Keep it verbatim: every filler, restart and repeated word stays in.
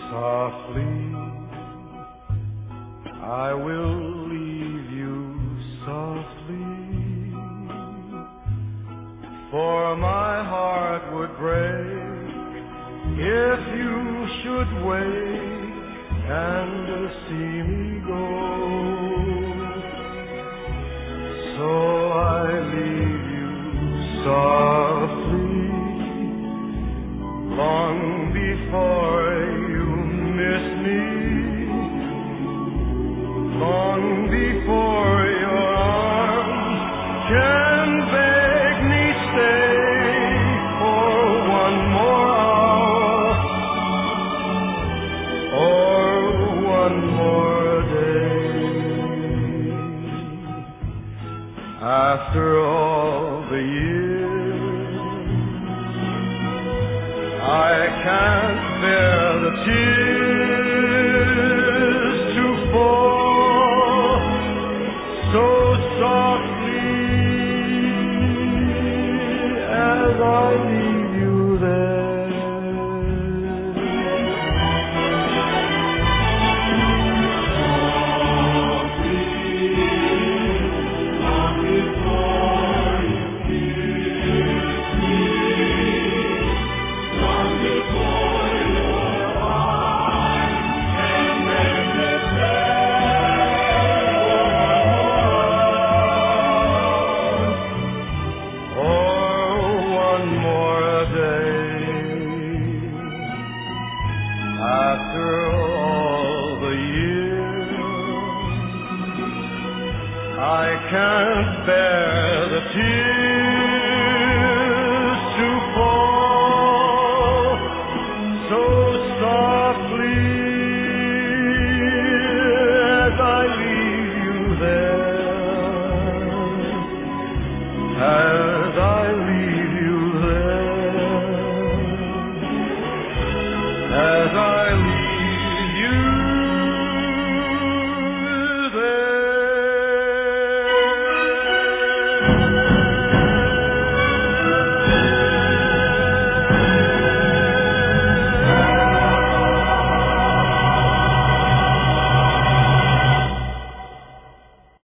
Softly, I will leave you softly, for my heart would break if you should wake and see me go. So I leave you softly, long before you miss me, long before your arms can beg me stay for one more hour or one more day. After all the years, I can't bear the tears to fall so softly as I leave you there. After all the years, I can't bear the tears